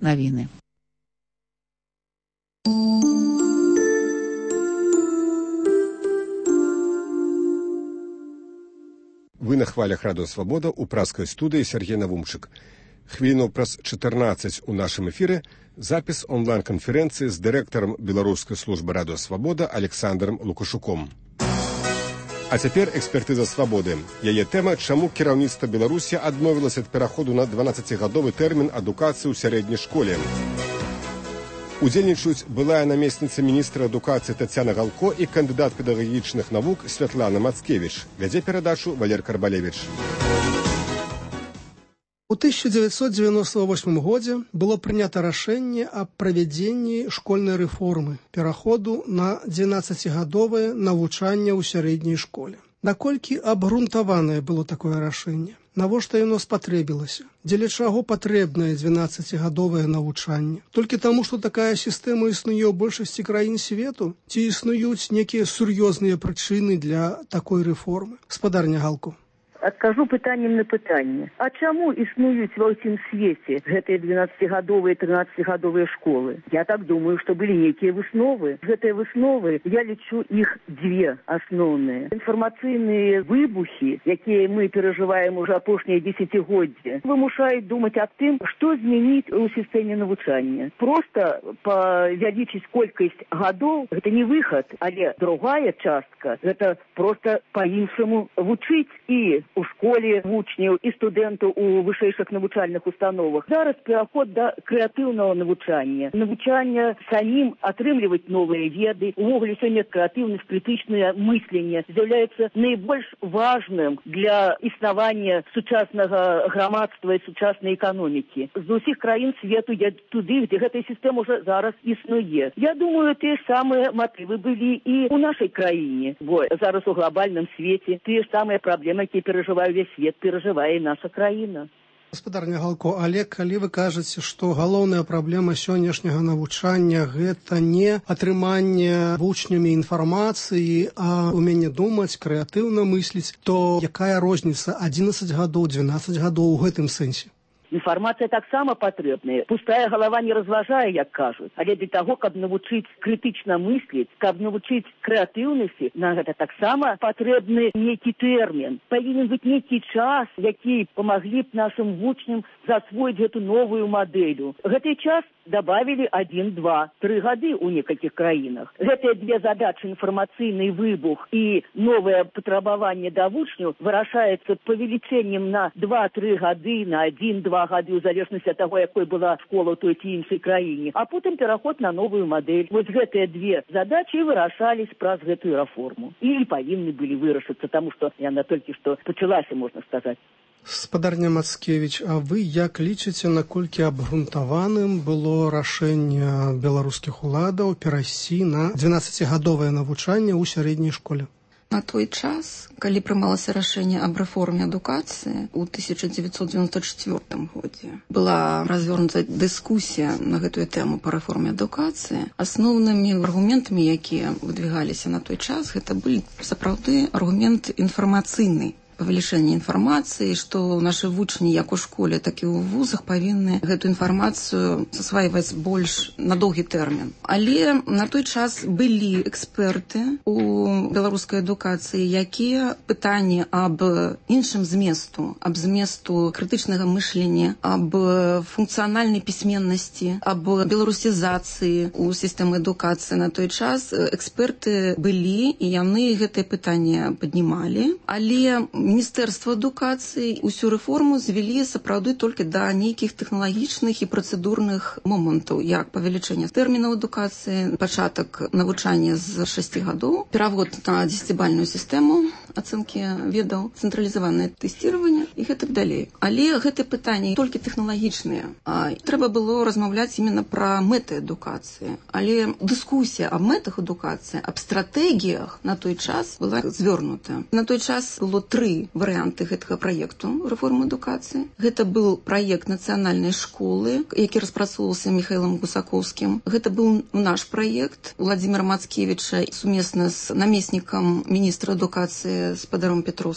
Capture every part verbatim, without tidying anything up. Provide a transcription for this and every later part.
навіны. Вы на хвалях Радыё Свабода ў праскай студыі Сергей Навумчык. Хвіліну праз чатырнаццаць у нашым эфіры запіс онлайн-канферэнцыі з дырэктарам беларускай службы Радыё Свабода Александром Лукашуком. А цяпер экспертыза свабоды. Яе тэма, чаму кіраўніцтва Беларусі адмовілася ад пераходу на дванаццацігадовы тэрмін адукацыі ў сярэдняй школе. Удзельнічаюць былая намесніца міністра адукацыі Тацяна Галко і кандыдат педагагічных навук Святлана Мацкевіч. Вядзе перадачу Валер Карбалевіч. У тысяча девятьсот девяносто восьмым годзе было прынята рашэнне аб правядзенні школьнай рэформы, пераходу на дванаццацігадовае навучанне ў сярэдняй школе. Наколькі абгрунтаванае было такое рашэнне? Навошта яно спатрэбілася? Дзеля чаго патрэбнае дванаццацігадовае навучанне? Толькі таму, што такая сістэма існуе ў большасці краін свету? Ці існуюць некія сур'ёзныя прычыны для такой рэформы? Гаспадарня Галко. Адкажу пытаннем на пытанне. А чаму існуюць ва ўсім свеце гэтыя дванаццацігадовыя і трынаццацігадовыя школы? Я так думаю, што былі нейкія высновы. Гэтыя высновы, я лічу іх дзве асноўныя. Інфармацыйныя выбухі, якія мы перажываем уже апошнія дзесяцігоддзі, вымушаюць думаць аб тым, што змяніць у сістэме навучання. Проста павялічыць колькасць гадоў, гэта не выхад, але другая частка, гэта проста па-іншаму вучыць і у школе вучняў і студэнтаў у вышэйшых навучальных установах. Зараз пераход да крэатыўнага навучання. Навучання самім атрымліваць новыя веды. Увогуле сёння крэатыўнасць, крытычнае мысленне з'яўляецца найбольш важным для існавання сучаснага грамадства і сучаснай эканомікі. З усіх краін свету я туды, где гэтая сістэма уже зараз існуе. Я думаю, тыя самыя матывы былі і ў нашай краіне. Бо зараз у глобальным свеце тыя ж самыя праблемы, якія перажывае ўвесь свет, перажывае і наша краіна. Гаспадарня Галко, але калі вы кажаце, што галоўная праблема сённяшняга навучання гэта не атрыманне вучнямі інфармацыі, а ўменне думаць, крэатыўна мысліць, то якая розніца адзінаццаць гадоў, дванаццаць гадоў у гэтым сэнсе? Інфармацыя таксама патрэбная. Пустая галава не разважае, як кажуць. Але для таго, каб навучыць крытычна мысліць, каб навучыць крэатыўнасці, на гэта таксама патрэбны нейкі тэрмін. Павінен быць нейкі час, які памаглі б нашым вучням засвоіць гэту новую мадэлю. Гэты час добавили один, два, три гады у некалькіх краінах. Гэтыя две задачы, інфармацыйны выбух і новае патрабаванне да вучняў, вырашаецца павелічэннем на два-тры гады, на один-два гады, у залежнасці ад таго, якой была школа ў той ці іншай краіне, а потым пераход на новую мадэль. Вось гэтыя две задачы вырашались праз гэтую рэформу. І павінны былі вырашыцца, таму што яна толькі што пачалася, можна сказаць. Гаспадарня Мацкевіч, а вы як лічыце, наколькі абгрунтаваным было рашэнне беларускіх уладаў перайсці на дванаццацігадовае навучанне ў сярэдняй школе? На той час, калі прымалася рашэнне аб рэформе адукацыі ў тысяча дзевяцьсот дзевяносто чвёртым годзе, была развернута дыскусія на гэтую тэму па рэформе адукацыі. Асноўнымі аргументамі, якія выдвигаліся на той час, гэта былі сапраўды аргумент інфармацыйны. Павелічэнне інфармацыі, што нашы вучні як у школе, так і ў вузах павінны гэту інфармацыю засвайваць больш на доўгі тэрмін. Але на той час былі эксперты у беларускай адукацыі, якія пытанні аб іншым зместу, аб зместу крытычнага мыслення, аб функцыянальнай пісьменнасці, аб беларусізацыі ў сістэмы адукацыі на той час эксперты былі, і яны гэтае пытанне паднімалі, але Міністэрства адукацыі усю рэформу звялі сапраўды толькі да нейкіх тэхналагічных і працэдурных момантаў, як павелічэнне тэрмінаў адукацыі, пачатак навучання з шасці гадоў, перавод на дзесяцібальную сістэму ацэнкі ведаў, цэнтралізаванае тэсціраванне і гэтак далей. Але гэтыя пытанні толькі тэхналагічныя. А трэба было размаўляць именно пра мэты адукацыі. Але дыскусія аб мэтах адукацыі, аб стратэгіях на той час была звёрнута. На той час было тры варыянты гэтага праекту рэформы адукацыі. Гэта быў праект нацыянальнай школы, які распрацоўваўся Міхаілам Гусакоўскім. Гэта быў наш праект Владзіміра Мацкевіча сумесна з намеснікам міністра адукацыі Спадаром Петроўскім.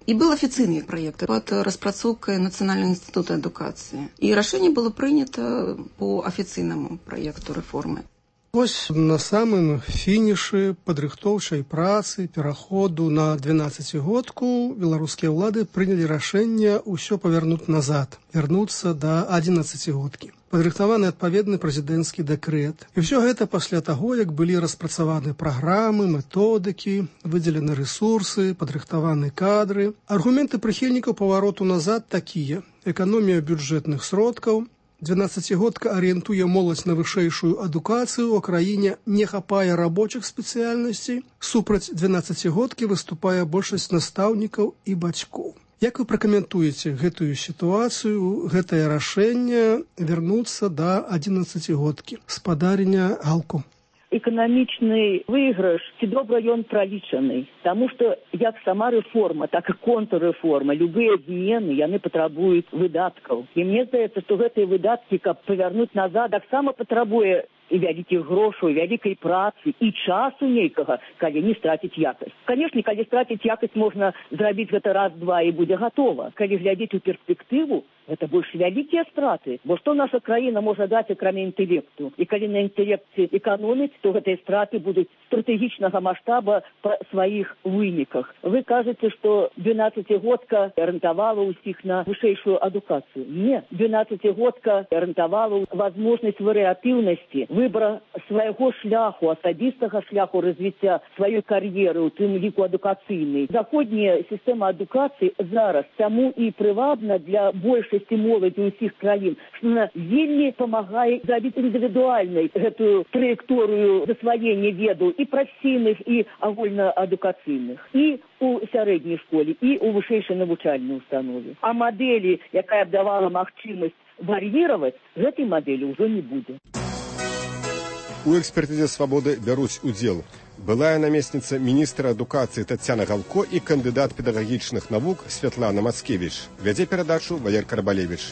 И был официальный проект под распрацоўкай Национального института эдукации. И решение было принято по официальному проекту реформы. Вось на самым фінішы падрыхтоўчай працы пераходу на двенаццацігодку беларускія ўлады прынялі рашэнне ўсё павярнуць назад, вярнуцца да адзінаццацігодкі. Падрыхтаваны адпаведны прэзідэнцкі дэкрэт. І ўсё гэта пасля таго, як былі распрацаваны праграмы, методыкі, выдзелены рэсурсы, падрыхтаваны кадры. Аргументы прыхільнікаў павароту назад такія: эканомія бюджэтных сродкаў, двенаццацігодка арыентуе моладзь на вышэйшую адукацыю, у краіне не хапае рабочых спецыяльнасцей, супраць двенаццацігодкі выступае большасць настаўнікаў і бацькоў. Як вы пракаментуеце гэтую сітуацыю, гэтае рашэнне вярнуцца да адзінаццацігодкі? Спадарня Галко. Эканамічны выйгрыш ці добра ён пралічаны, таму што як сама рэформа, так і контррэформа, любыя змены яны патрабуюць выдаткаў. І мне здаецца, што гэтыя выдаткі, каб павярнуць назад, таксама патрабуе і вялікіх грошаў, вялікай працы і часу нейкага, калі не страціць якасць. Канешне, калі страціць якасць, можна зрабіць гэта раз-два і будзе гатова. Калі глядзець у перспектыву, гэта больш вялікія страты. Бо што наша краіна можа даць, акрамя інтэлекту? І калі на інтэлекце эканоміць, то гэтыя страты будуць стратэгічнага маштаба па сваіх выніках. Вы кажаце, што двенаццацігодка арыентавала ўсіх на вышэйшую адукацыю. Не, двенаццацігодка арыентавала возможнасць варыятыўнасці, выбора свайго шляху, асабістага шляху развіцця сваёй кар'еры, у тым ліку адукацыйнай. Заходняя сістэма адукацыі зараз таму і прывабна для большасці моладзі ўсіх краін, што она вельмі памагае зрабіць індывідуальнай гэтую траекторыю засваення ведаў і прафесійных, і агульнаадукацыйных, і у сярэдняй школе, і у вышэйшай навучальнай установе. А мадэлі, якая б давала магчымасць вар'іраваць, гэтай мадэлі ўжо не будзе. У экспертызе «Свабоды» бяруць удзел былая намесніца міністра адукацыі Тацяна Галко і кандыдат педагагічных навук Святлана Мацкевіч. Вядзе перадачу Валер Карбалевіч.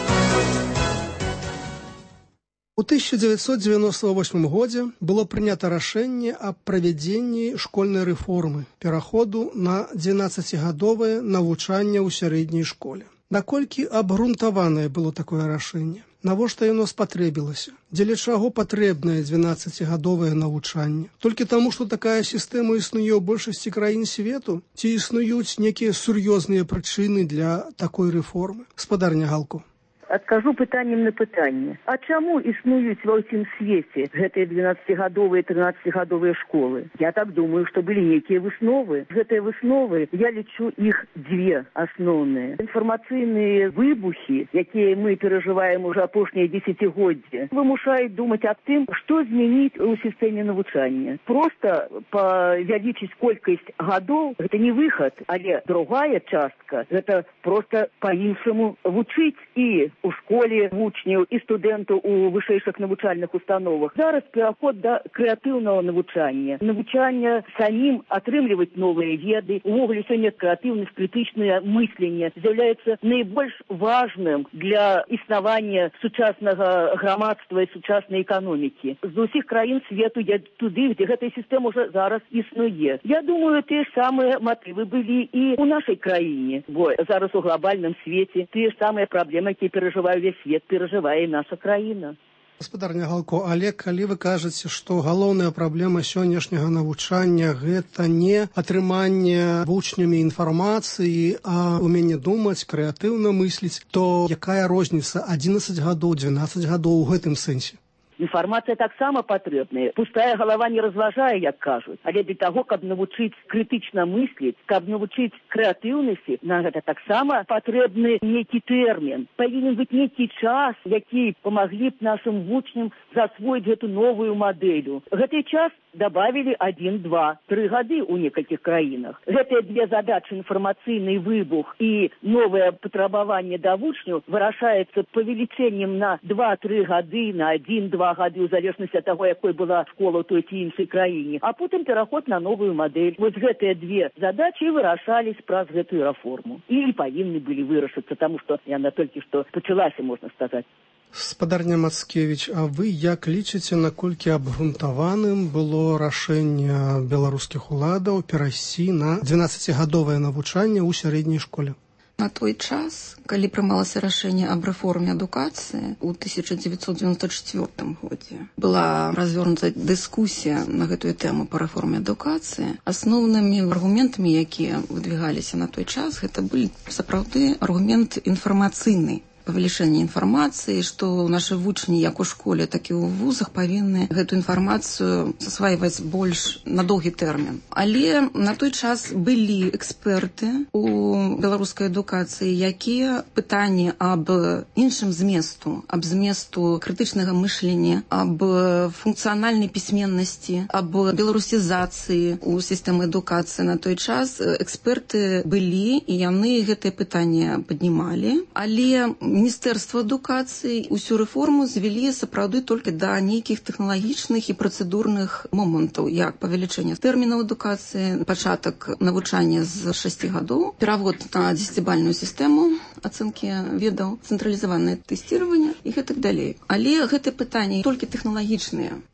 У тысяча дзевяцьсот дзевяносто восьмым годзе было прынята рашэнне аб правядзенні школьнай рэформы, пераходу на двенаццацігадовае навучанне ў сярэдняй школе. Наколькі абгрунтаванае было такое рашэнне? Навошта яно спатрэбілася? Дзеля чаго патрэбнае двенаццацігадовае навучанне? Толькі таму, што такая сістэма існуе ў большасці краін свету? Ці існуюць некія сур'ёзныя прычыны для такой рэформы? Спадарня Галко. Адкажу пытаннем на пытанне. А чаму існуюць ва ўсім свеце гэтыя двенаццацігадовыя і трынаццацігадовыя школы? Я так думаю, што былі нейкія высновы. Гэтыя высновы, я лічу іх дзве асноўныя. Інфармацыйныя выбухі, якія мы перажываем уже апошнія дзесяцігоддзі, вымушаюць думаць аб тым, што змяніць у сістэме навучання. Проста павялічыць колькасць гадоў, гэта не выхад, але другая частка, гэта проста па-іншаму вучыць і у школе вучняў і студэнтаў у вышэйшых навучальных установах. Зараз пераход да крэатыўнага навучання. Навучання самім атрымліваць новыя веды. Увогуле сёння крэатыўнасць, крытычнае мысленне з'яўляецца найбольш важным для існавання сучаснага грамадства і сучаснай эканомікі. З усіх краін свету я туды, дзе гэтая сістэма ўжо зараз існуе. Я думаю, тыя ж самыя матывы былі і ў нашай краіне, бо зараз у глобальным свеце тыя ж самыя праблемы, якія перажывае ўвесь свет, перажывае і наша краіна. Гаспадарня Галко, але калі вы кажаце, што галоўная праблема сённяшняга навучання гэта не атрыманне вучнямі інфармацыі, а ўменне думаць, крэатыўна мысліць, то якая розніца адзінаццаць гадоў, двенаццаць гадоў у гэтым сэнсе? Інфармацыя таксама патрэбная. Пустая галава не разважае, як кажуць. Але для таго, каб навучыць крытычна мысліць, каб навучыць крэатыўнасці, на гэта таксама патрэбны нейкі тэрмін. Павінен быць нейкі час, які памаглі б нашым вучням засвоіць гэту новую мадэлю. Гэты час добавили один, два, три гады у некалькіх краінах. Гэтыя две задачы, інфармацыйны выбух і новае патрабаванне да вучняў, вырашаецца павелічэннем на два-тры гады, на адзін-два гады, у залежнасці ад таго, якой была школа ў той ці іншай краіне, а потым пераход на новую мадэль. Вось гэтыя две задачы вырашались праз гэтую рэформу. І павінны былі вырашыцца, таму што яна толькі што пачалася, можна сказаць. Спадарня Мацкевіч, а вы як лічыце, наколькі абгрунтаваным было рашэнне беларускіх уладаў перайсці на дванаццацігадовае навучанне ў сярэдняй школе? На той час, калі прымалася рашэнне аб рэформе адукацыі ў тысяча дзевяцьсот дзевяносто четвёртым годзе, была развернута дыскусія на гэтую тэму па рэформе адукацыі. Асноўнымі аргументамі, якія выдвигаліся на той час, гэта былі сапраўды аргумент інфармацыйны. Павелічэнне інфармацыі, што нашы вучні як у школе, так і ў вузах павінны гэту інфармацыю засвайваць больш на доўгі тэрмін. Але на той час былі эксперты у беларускай адукацыі, якія пытанні аб іншым зместу, аб зместу крытычнага мышлення, аб функцыянальнай пісьменнасці, аб беларусізацыі ў сістэмы адукацыі на той час эксперты былі, і яны гэтае пытанне паднімалі, але Міністэрства адукацыі усю рэформу звялі сапраўды толькі да нейкіх тэхналагічных і працэдурных момантаў, як павелічэнне тэрмінаў адукацыі, пачатак навучання з шасці гадоў, перавод на дзесяцібальную сістэму ацэнкі ведаў, цэнтралізаванае тэсціраванне і гэтак далей. Але гэтыя пытанні толькі тэхналагічныя.